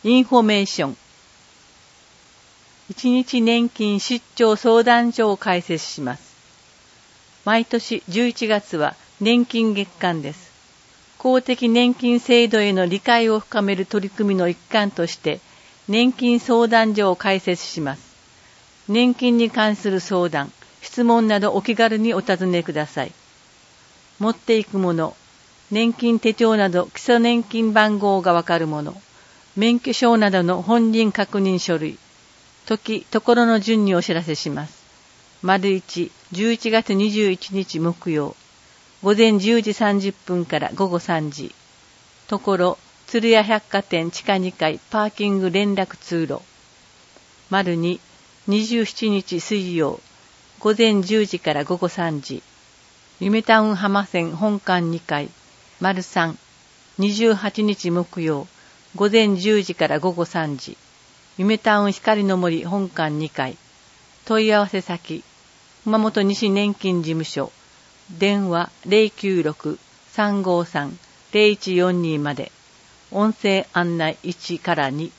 インフォメーション。一日年金出張相談所を開設します。毎年11月は年金月間です。公的年金制度への理解を深める取り組みの一環として、年金相談所を開設します。年金に関する相談、質問などお気軽にお尋ねください。持っていくもの、年金手帳など基礎年金番号がわかるもの、免許証などの本人確認書類、時、ところの順にお知らせします。1、11月21日木曜、午前10時30分から午後3時。ところ、鶴屋百貨店地下2階パーキング連絡通路。2、27日水曜、午前10時から午後3時。夢タウン浜線本館2階。3、28日木曜、午前10時から午後3時。夢タウン光の森本館2階。問い合わせ先、熊本西年金事務所。電話096-353-0142まで。音声案内1から2。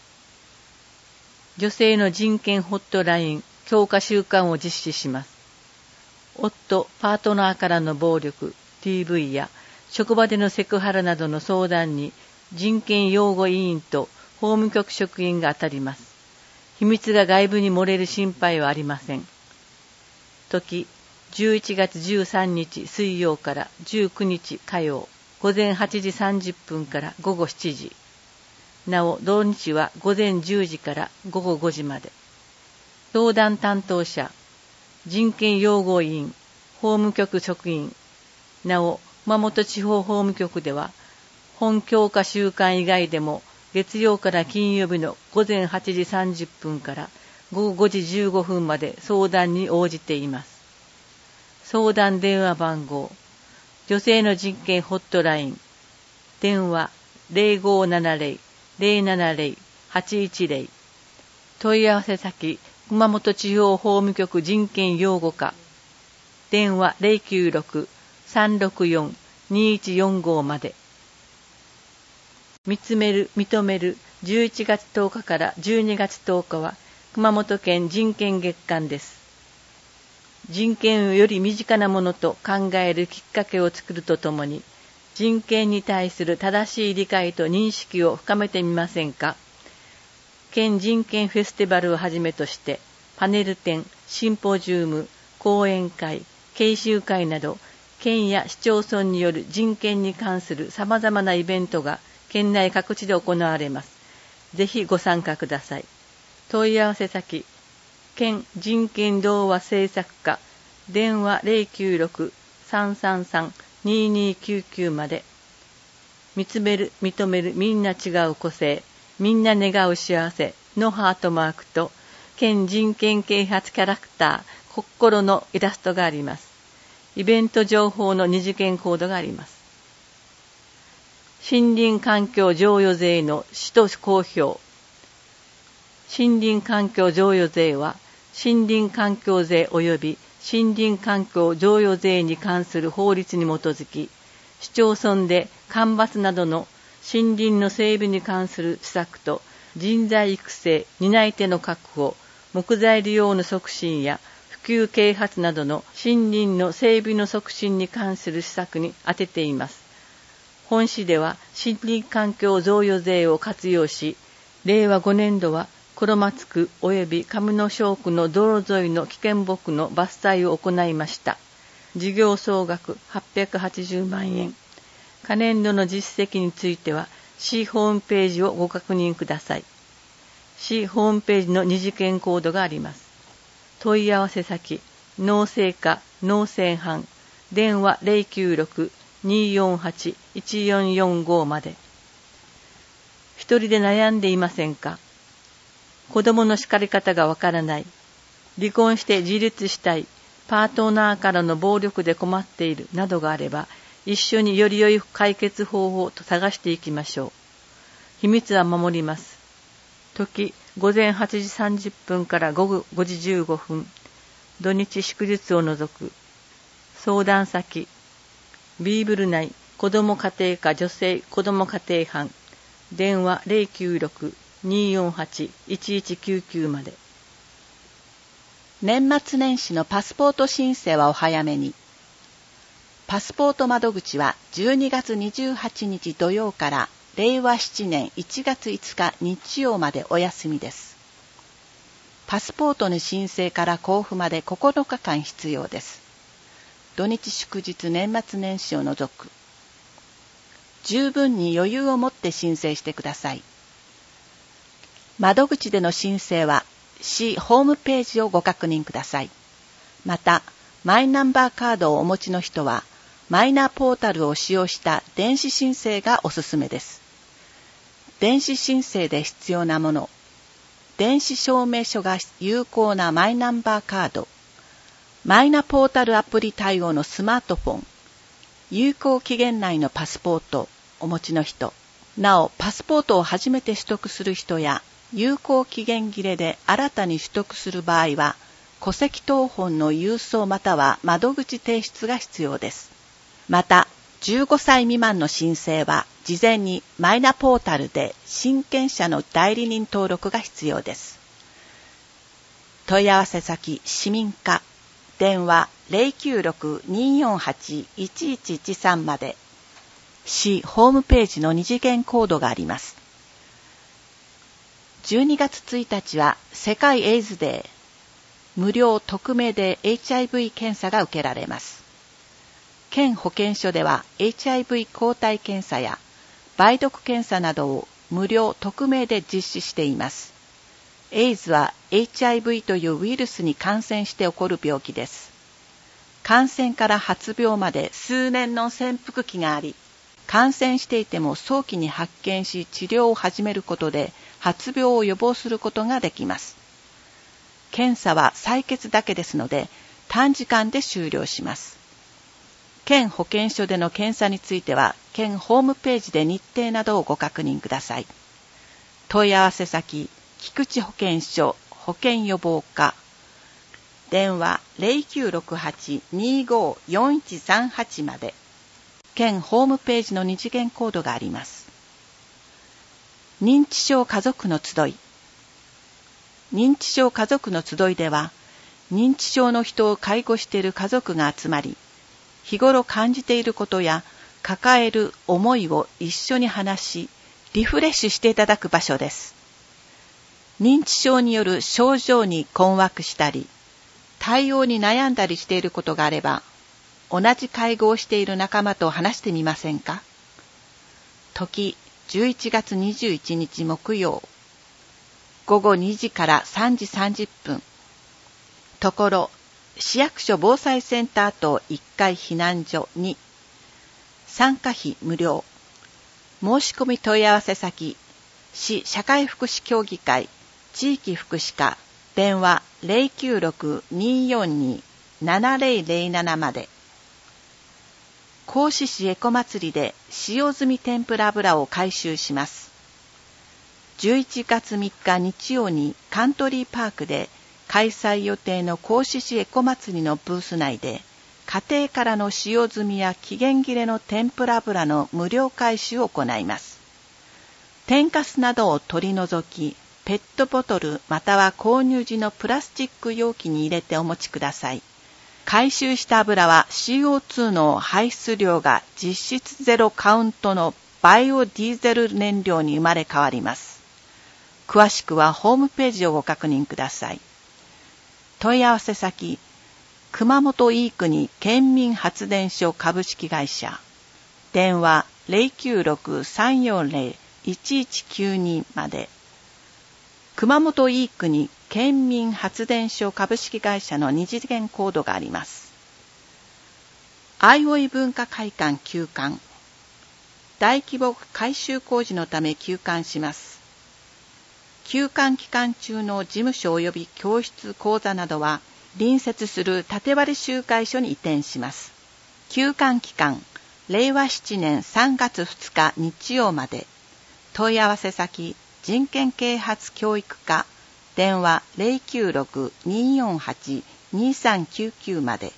女性の人権ホットライン強化週間を実施します。夫、パートナーからの暴力、DV や職場でのセクハラなどの相談に人権擁護委員と法務局職員が当たります。秘密が外部に漏れる心配はありません。時、11月13日水曜から19日火曜、午前8時30分から午後7時。なお、同日は午前10時から午後5時まで。相談担当者、人権擁護委員、法務局職員。なお、熊本地方法務局では、本強化週間以外でも、月曜から金曜日の午前8時30分から午後5時15分まで相談に応じています。相談電話番号、女性の人権ホットライン、電話 0570-070-810、問い合わせ先、熊本地方法務局人権擁護課、電話096-364-2145まで。見つめる、認める11月10日から12月10日は熊本県人権月間です。人権をより身近なものと考えるきっかけを作るとともに、人権に対する正しい理解と認識を深めてみませんか。県人権フェスティバルをはじめとして、パネル展、シンポジウム、講演会、研修会など、県や市町村による人権に関する様々なイベントが県内各地で行われます。ぜひご参加ください。問い合わせ先、県人権童話制作課、電話096-333-2299まで。見つめる、認めるみんな違う個性、みんな願う幸せのハートマークと、県人権啓発キャラクター、心のイラストがあります。イベント情報の二次元コードがあります。森林環境譲与税の使途公表。森林環境譲与税は、森林環境税及び森林環境譲与税に関する法律に基づき、市町村で間伐などの森林の整備に関する施策と人材育成、担い手の確保、木材利用の促進や普及啓発などの森林の整備の促進に関する施策に充てています。本市では森林環境贈与税を活用し、令和5年度は黒松区及び上野小区の道路沿いの危険木の伐採を行いました。事業総額880万円。可年度の実績については、市ホームページをご確認ください。市ホームページの二次元コードがあります。問い合わせ先、農政課農政班、電話096-248-1445まで。一人で悩んでいませんか。子供の叱り方がわからない。離婚して自立したい。パートナーからの暴力で困っているなどがあれば、一緒により良い解決方法と探していきましょう。秘密は守ります。時、午前8時30分から午後5時15分。土日祝日を除く。相談先、ビーブル内子ども家庭科女性子ども家庭班、電話 080-248-1199 まで。 年末年始のパスポート申請はお早めに。パスポート窓口は12月28日土曜から令和7年1月5日日曜までお休みです。パスポートの申請から交付まで9日間必要です。土日祝日年末年始を除く。十分に余裕を持って申請してください。窓口での申請は市ホームページをご確認ください。また、マイナンバーカードをお持ちの人は、マイナポータルを使用した電子申請がおすすめです。電子申請で必要なもの、電子証明書が有効なマイナンバーカード、マイナポータルアプリ対応のスマートフォン、有効期限内のパスポートお持ちの人、なおパスポートを初めて取得する人や有効期限切れで新たに取得する場合は戸籍謄本の郵送または窓口提出が必要です。また15歳未満の申請は事前にマイナポータルで親権者の代理人登録が必要です。問い合わせ先市民課電話 096-248-1113 まで。市ホームページの二次元コードがあります。12月1日は世界エイズデー。無料匿名で HIV 検査が受けられます。県保健所では HIV 抗体検査や梅毒検査などを無料匿名で実施しています。エイズは HIV というウイルスに感染して起こる病気です。感染から発病まで数年の潜伏期があり、感染していても早期に発見し治療を始めることで発病を予防することができます。検査は採血だけですので短時間で終了します。県保健所での検査については県ホームページで日程などをご確認ください。問い合わせ先菊池保健所保健予防課電話 0968-25-4138 まで。県ホームページの二次元コードがあります。認知症家族の集い。認知症家族の集いでは、認知症の人を介護している家族が集まり、日頃感じていることや抱える思いを一緒に話し、リフレッシュしていただく場所です。認知症による症状に困惑したり、対応に悩んだりしていることがあれば、同じ介護をしている仲間と話してみませんか？時11月21日木曜、午後2時から3時30分。ところ、市役所防災センター棟1階避難所に、参加費無料。申し込み問い合わせ先、市社会福祉協議会地域福祉課電話 096-242-7007 まで。合志市エコ祭りで使用済み天ぷら油を回収します。11月3日日曜にカントリーパークで開催予定の合志市エコ祭りのブース内で家庭からの使用済みや期限切れの天ぷら油の無料回収を行います。天かすなどを取り除き、ペットボトルまたは購入時のプラスチック容器に入れてお持ちください。回収した油は CO2 の排出量が実質ゼロカウントのバイオディーゼル燃料に生まれ変わります。詳しくはホームページをご確認ください。問い合わせ先、熊本飯国県民発電所株式会社電話 096-340-1192 まで。熊本飯国県民発電所株式会社の二次元コードがあります。相生文化会館休館。大規模改修工事のため休館します。休館期間中の事務所及び教室講座などは隣接する縦割り集会所に移転します。休館期間、令和7年3月2日日曜まで。問い合わせ先、人権啓発教育課電話 096-248-2399 まで。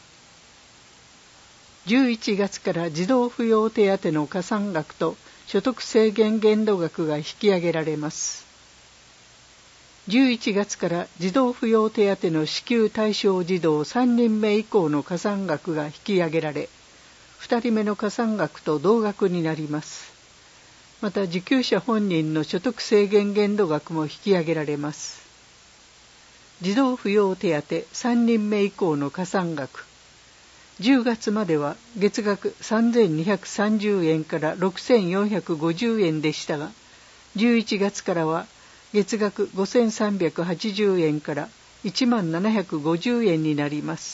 11月から児童扶養手当の加算額と所得制限限度額が引き上げられます。 11月から児童扶養手当の支給対象児童3人目以降の加算額が引き上げられ、2人目の加算額と同額になります。また受給者本人の所得制限限度額も引き上げられます。児童扶養手当3人目以降の加算額、10月までは月額3230円から6450円でしたが、11月からは月額5380円から10750円になります。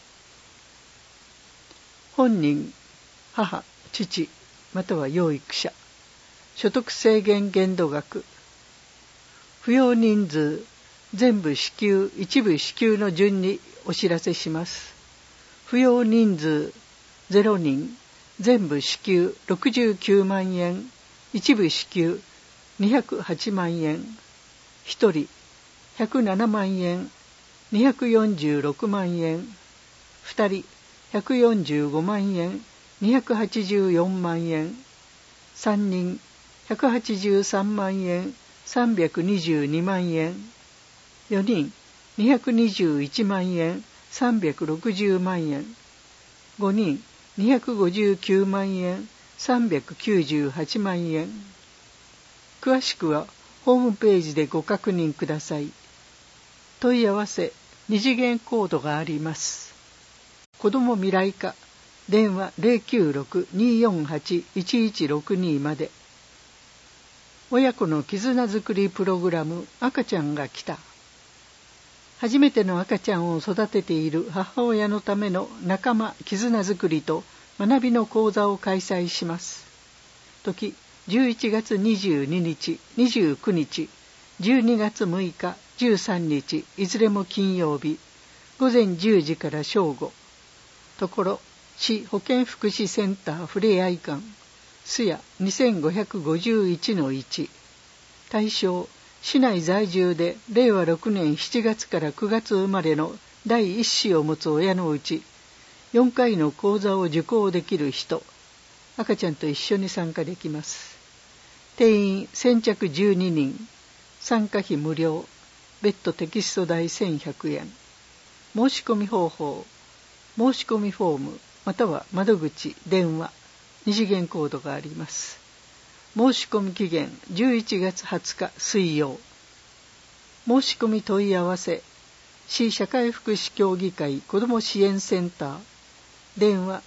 本人、母、父、または養育者、所得制限限度額、扶養人数、全部支給、一部支給の順にお知らせします。扶養人数0人、全部支給69万円、一部支給208万円、1人107万円、246万円、2人145万円、284万円、3人183万円、322万円、4人221万円、360万円、5人259万円、398万円。詳しくはホームページでご確認ください。問い合わせ、2次元コードがあります。子ども未来課、電話 096-248-1162 まで。親子の絆づくりプログラム、赤ちゃんが来た。初めての赤ちゃんを育てている母親のための仲間絆づくりと学びの講座を開催します。時11月22日、29日、12月6日、13日、いずれも金曜日、午前10時から正午。ところ、市保健福祉センターふれあい館、巣屋2551-1。対象、市内在住で令和6年7月から9月生まれの第一子を持つ親のうち、4回の講座を受講できる人、赤ちゃんと一緒に参加できます。定員先着12人、参加費無料、別途テキスト代1100円。申し込み方法、申し込みフォーム、または窓口、電話、2次元コードがあります。申し込み期限11月20日水曜。申し込み問い合わせ、市社会福祉協議会子ども支援センター、電話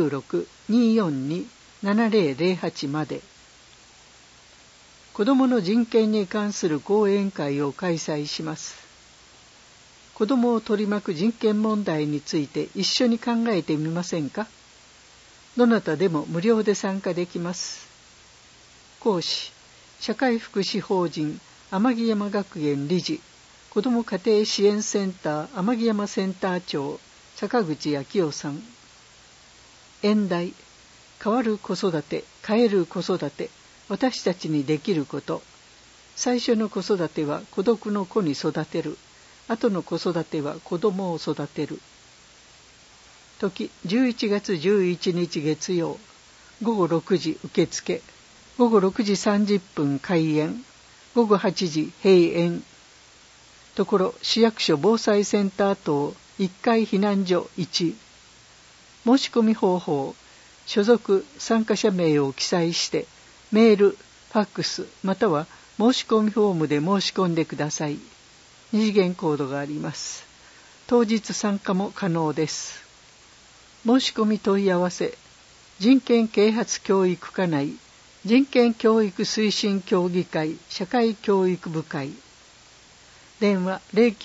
096-242-7008 まで。子どもの人権に関する講演会を開催します。子どもを取り巻く人権問題について一緒に考えてみませんか？どなたでも無料で参加できます。講師、社会福祉法人天城山学園理事、子ども家庭支援センター天城山センター長、坂口昭夫さん。演題、変わる子育て、変える子育て、私たちにできること。最初の子育ては孤独の子に育てる。後の子育ては子供を育てる。時、11月11日月曜、午後6時受付、午後6時30分開演、午後8時閉園。ところ、市役所防災センター棟1階避難所1。申し込み方法、所属参加者名を記載して、メール、ファックス、または申し込みフォームで申し込んでください。2次元コードがあります。当日参加も可能です。申し込み問い合わせ、人権啓発教育課内、人権教育推進協議会社会教育部会。電話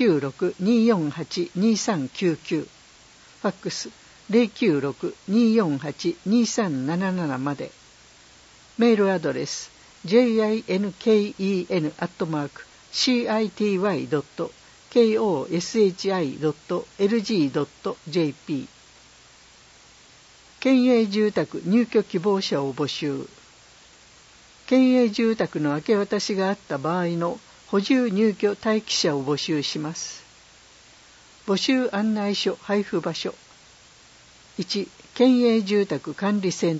096-248-2399。ファックス 096-248-2377 まで。メールアドレス jinken.koshi.lg.jp。 県営住宅入居希望者を募集。県営住宅の明け渡しがあった場合の補充入居待機者を募集します。募集案内書配布場所。1、県営住宅管理セン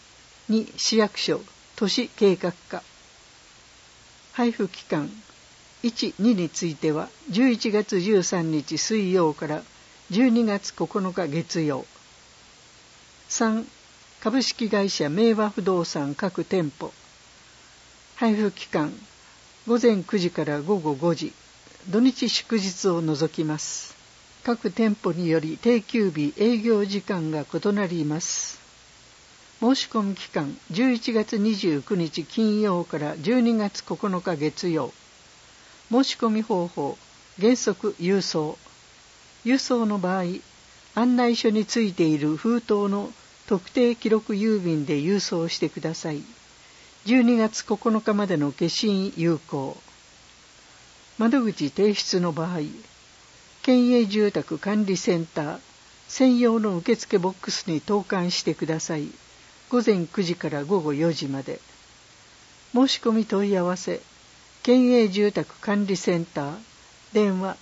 ター。2、市役所都市計画課。配布期間 1、2については11月13日水曜から12月9日月曜。3、株式会社明和不動産各店舗。配布期間、午前9時から午後5時、土日祝日を除きます。各店舗により定休日、営業時間が異なります。申し込み期間、11月29日金曜から12月9日月曜。申し込み方法、原則郵送。郵送の場合、案内書についている封筒の特定記録郵便で郵送してください。12月9日までの消印有効。窓口提出の場合、県営住宅管理センター専用の受付ボックスに投函してください。午前9時から午後4時まで。申し込み問い合わせ、県営住宅管理センター、電話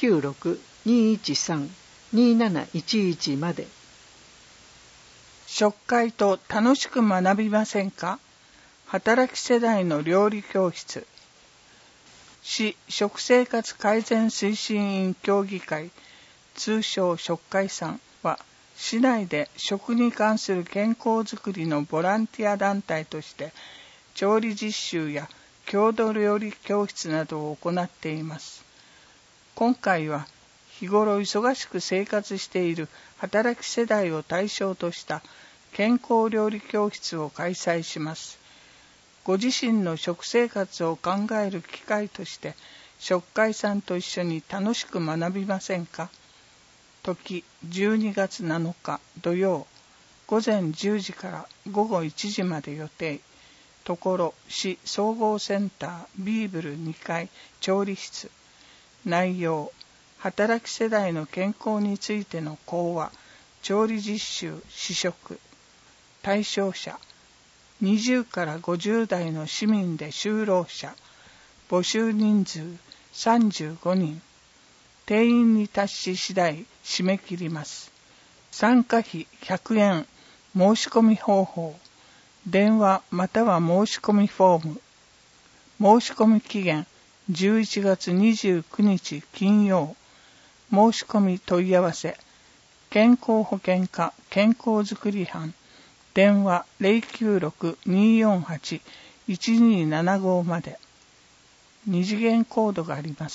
096-213-2711 まで。 食会と楽しく学びませんか？働き世代の料理教室。市食生活改善推進員協議会、通称食会さんは、市内で食に関する健康づくりのボランティア団体として、調理実習や郷土料理教室などを行っています。今回は、日頃忙しく生活している働き世代を対象とした健康料理教室を開催します。ご自身の食生活を考える機会として、食会さんと一緒に楽しく学びませんか？時12月7日土曜、午前10時から午後1時まで予定。ところ市総合センタービーブル2階調理室。内容、働き世代の健康についての講話、調理実習、試食。対象者、20から50代の市民で就労者。募集人数35人。定員に達し次第締め切ります。参加費100円。申し込み方法。電話または申し込みフォーム。申し込み期限11月29日金曜。申し込み問い合わせ。健康保険課健康づくり班。電話 096-248-1275 まで。二次元コードがあります。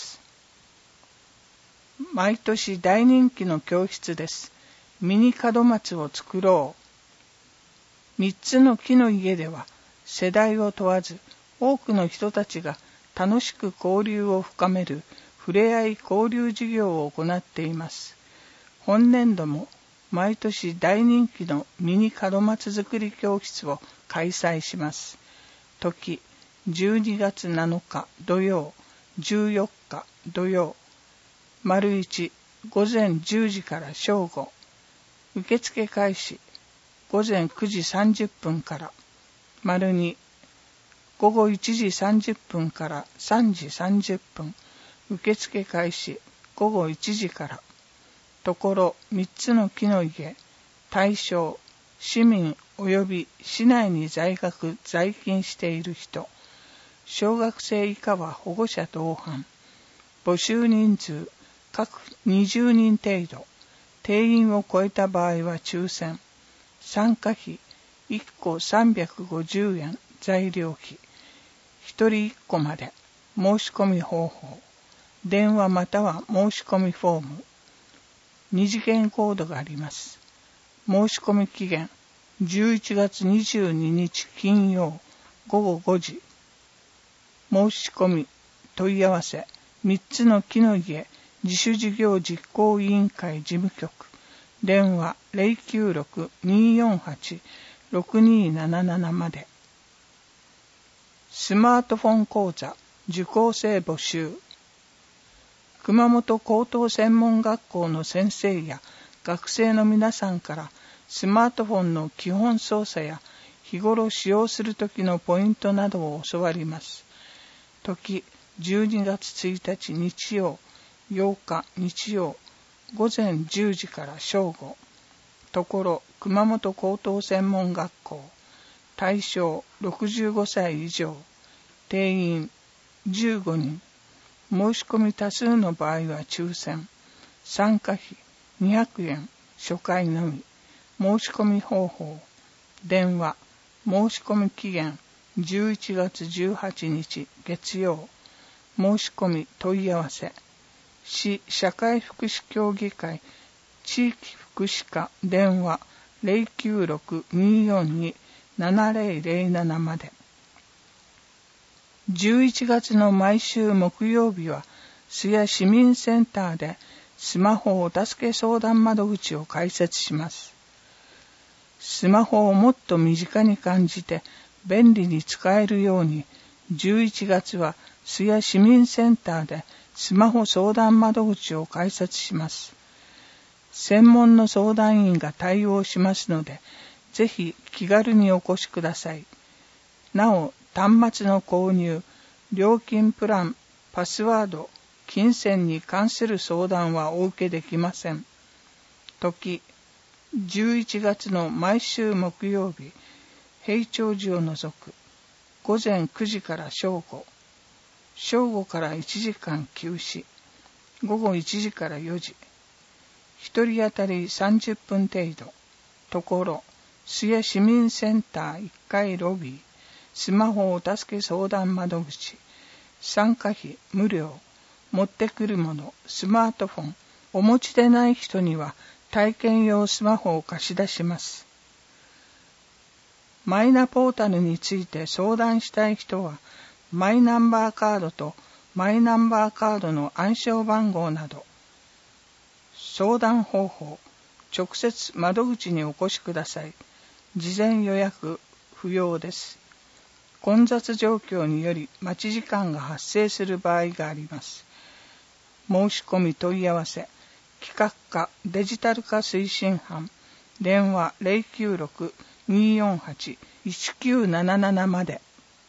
毎年大人気の教室です。ミニ門松を作ろう。3つの木の家では世代を問わず多くの人たちが楽しく交流を深めるふれあい交流事業を行っています。本年度も毎年大人気のミニ門松作り教室を開催します。時12月7日土曜、14日土曜。丸1、午前10時から正午。受付開始、午前9時30分から。丸2、午後1時30分から3時30分。受付開始、午後1時から。ところ3つの木の家、対象、市民及び市内に在学・在勤している人。小学生以下は保護者同伴。募集人数、各20人程度。定員を超えた場合は抽選。参加費、1個350円、材料費。1人1個まで。申し込み方法。電話または申し込みフォーム。二次元コードがあります。申し込み期限、11月22日金曜午後5時。申し込み、問い合わせ、3つの木の家自主事業実行委員会事務局。電話 096-248-6277 まで。スマートフォン講座受講生募集。熊本高等専門学校の先生や学生の皆さんからスマートフォンの基本操作や日頃使用する時のポイントなどを教わります。時12月1日日曜、8日日曜、午前10時から正午。ところ熊本高等専門学校。対象65歳以上。定員15人。 申し込み多数の場合は抽選。参加費200円、初回のみ。申し込み方法。電話。申し込み期限11月18日月曜。申し込み問い合わせ。市社会福祉協議会地域福祉課電話 096-242-7007 まで。11月の毎週木曜日は須谷市民センターでスマホお助け相談窓口を開設します。スマホをもっと身近に感じて便利に使えるように、11月は須谷市民センターでスマホ相談窓口を開設します。専門の相談員が対応しますので、ぜひ気軽にお越しください。なお、端末の購入、料金プラン、パスワード、金銭に関する相談はお受けできません。時、11月の毎週木曜日、平長寺を除く、午前9時から正午、正午から1時間休止、午後1時から4時、1人当たり30分程度、ところ、須谷市民センター1階ロビー、スマホお助け相談窓口、参加費無料、持ってくるもの、スマートフォン、お持ちでない人には体験用スマホを貸し出します。マイナポータルについて相談したい人は、マイナンバーカードとマイナンバーカードの暗証番号など、相談方法、直接窓口にお越しください。事前予約不要です。混雑状況により待ち時間が発生する場合があります。申し込み問い合わせ、企画課デジタル化推進班、電話 096-248-1977 まで。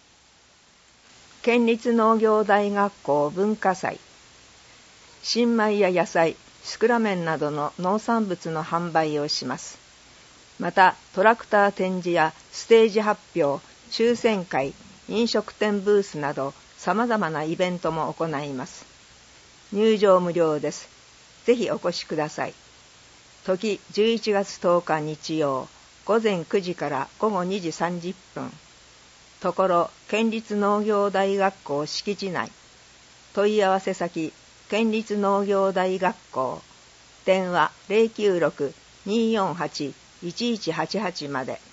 県立農業大学校文化祭。新米や野菜、シクラメンなどの農産物の販売をします。また、トラクター展示やステージ発表、抽選会、飲食店ブースなど様々なイベントも行います。入場無料です。ぜひお越しください。時11月10日日曜、午前9時から午後2時30分。ところ、県立農業大学校敷地内。問い合わせ先、県立農業大学校。電話 096-248-1188 まで。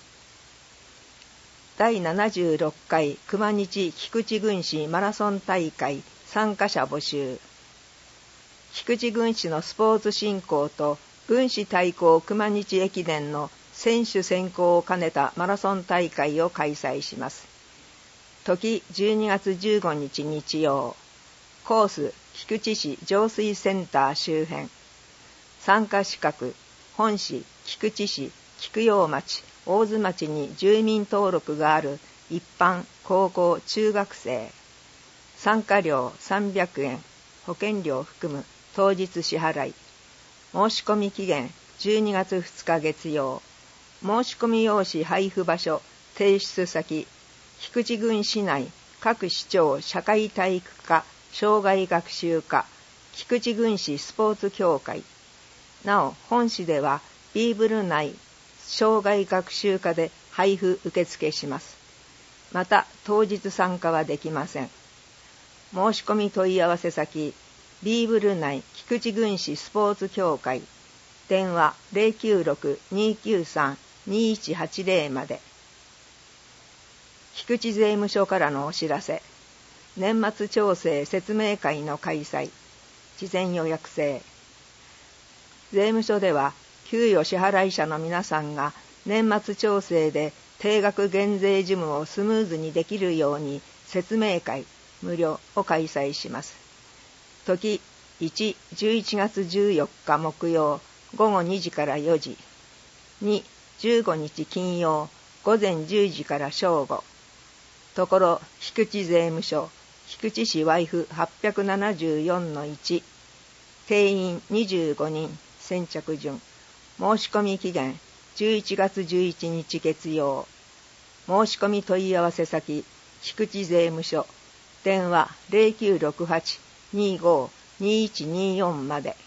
第76回熊日菊池郡市マラソン大会参加者募集。菊池郡市のスポーツ振興と郡市対抗熊日駅伝の選手選考を兼ねたマラソン大会を開催します。時12月15日日曜。コース菊池市浄水センター周辺。参加資格本市菊池市菊陽町大津町に住民登録がある一般高校中学生。参加料300円、保険料含む当日支払い。申し込み期限12月2日月曜。申し込み用紙配布場所、提出先、菊池郡市内各市町社会体育課障害学習課菊池郡市スポーツ協会。なお、本市ではビーブル内障害学習課で配布受付します。また、当日参加はできません。申し込み問い合わせ先、ビーブル内菊池郡市スポーツ協会。電話 096-293-2180 まで。菊池税務署からのお知らせ。年末調整説明会の開催。事前予約制。税務署では、給与支払い者の皆さんが年末調整で定額減税事務をスムーズにできるように説明会無料を開催します。時1、11月14日木曜午後2時から4時。2、15日金曜午前10時から正午。ところ、菊池税務署、菊池市和布874-1。定員25人、先着順。申し込み期限11月11日月曜。申し込み問い合わせ先菊池税務署。電話 25-2124まで。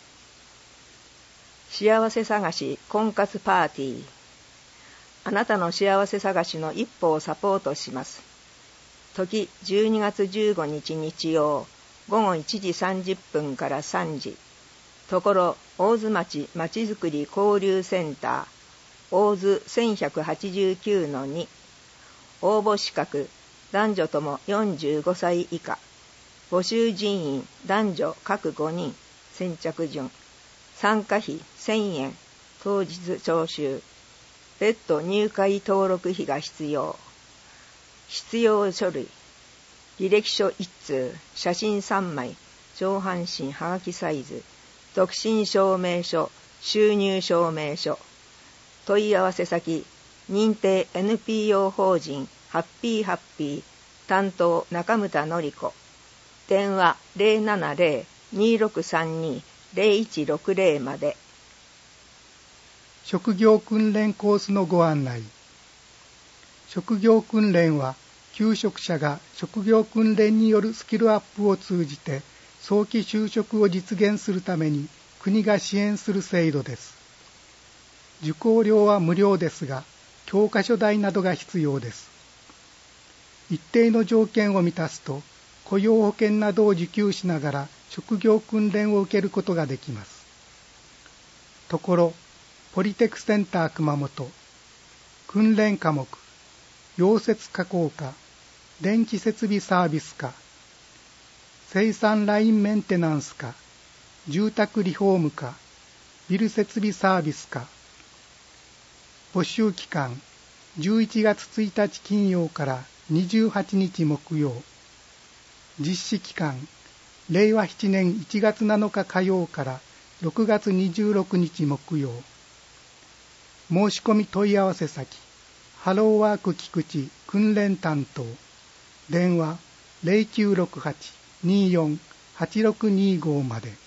幸せ探し婚活パーティー。あなたの幸せ探しの一歩をサポートします。時12月15日日曜午後1時30分から3時。ところ大津町まちづくり交流センター大津 1189-2。応募資格男女とも45歳以下。募集人員男女各5人。先着順。参加費1000円。当日徴収。別途入会登録費が必要。必要書類。履歴書1通、写真3枚、上半身はがきサイズ、独身証明書、収入証明書。問い合わせ先、認定 NPO 法人ハッピーハッピー、担当中村のり子。電話 070-2632-0160 まで。 職業訓練コースのご案内。職業訓練は求職者が職業訓練によるスキルアップを通じて早期就職を実現するために国が支援する制度です。受講料は無料ですが、教科書代などが必要です。一定の条件を満たすと、雇用保険などを受給しながら職業訓練を受けることができます。ところ、ポリテクセンター熊本、訓練科目、溶接加工科、電気設備サービス科、生産ラインメンテナンス科、住宅リフォーム科、ビル設備サービス科。募集期間、11月1日金曜から28日木曜。実施期間、令和7年1月7日火曜から6月26日木曜。申し込み問い合わせ先、ハローワーク菊池訓練担当。電話 0968-24-8625 まで。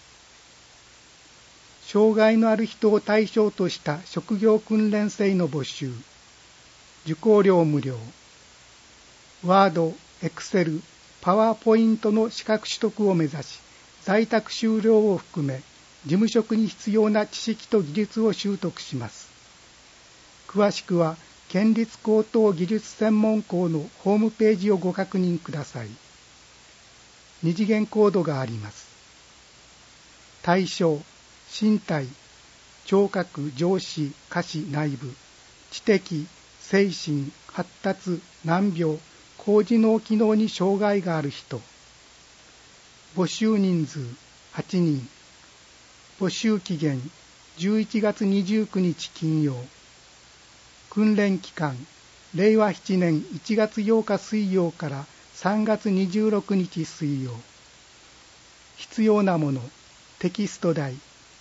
障害のある人を対象とした職業訓練生の募集。受講料無料。ワード、エクセル、パワーポイントの資格取得を目指し、在宅修了を含め、事務職に必要な知識と技術を習得します。詳しくは、県立高等技術専門校のホームページをご確認ください。二次元コードがあります。対象、身体、聴覚、上肢、下肢内部、知的、精神、発達、難病、高次脳機能に障害がある人。募集人数8人。募集期限11月29日金曜。訓練期間、令和7年1月8日水曜から3月26日水曜。必要なもの、テキスト代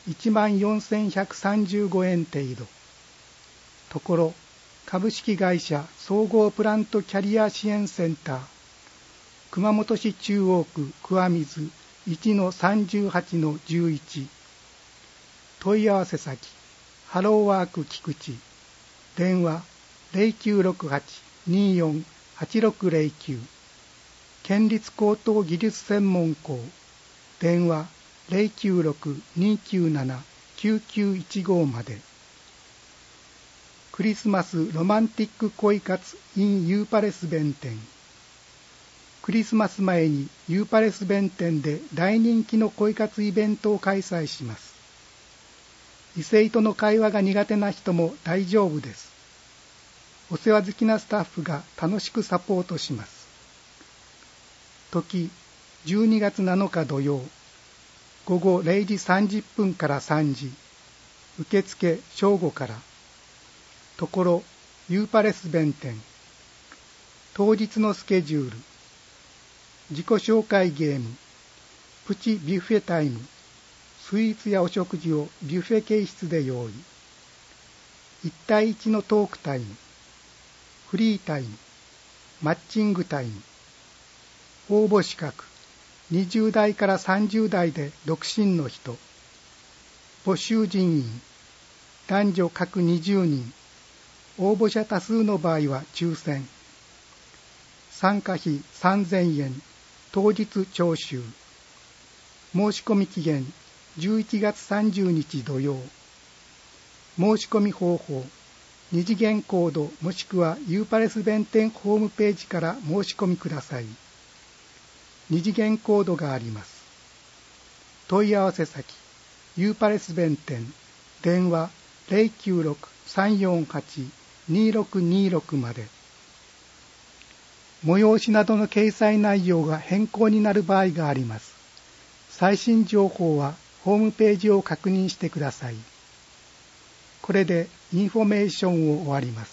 14,135円程度。ところ、株式会社総合プラントキャリア支援センター、熊本市中央区桑水 1-38-11。問い合わせ先、ハローワーク菊池。電話 0968-24-8609。県立高等技術専門校。電話 096-297-9915 まで。クリスマスロマンティック恋活 in ユーパレス弁店。クリスマス前にユーパレス弁店で大人気の恋活イベントを開催します。異性との会話が苦手な人も大丈夫です。お世話好きなスタッフが楽しくサポートします。時、12月7日土曜、午後0時30分から3時、受付正午から。ところ、ユーパレス弁店。当日のスケジュール。自己紹介ゲーム、プチビュッフェタイム。スイーツやお食事をビュッフェ形式で用意。1対1のトークタイム、フリータイム、マッチングタイム。応募資格、20代から30代で独身の人。募集人員、男女各20人。応募者多数の場合は抽選。参加費3000円、当日徴収。 申し込み期限11月30日土曜。申し込み方法、二次元コードもしくはユーパレス弁天ホームページから申し込みください。二次元コードがあります。問い合わせ先、ユーパレス弁天、電話 096-348-2626 まで。催しなどの掲載内容が変更になる場合があります。最新情報はホームページを確認してください。これでインフォメーションを終わります。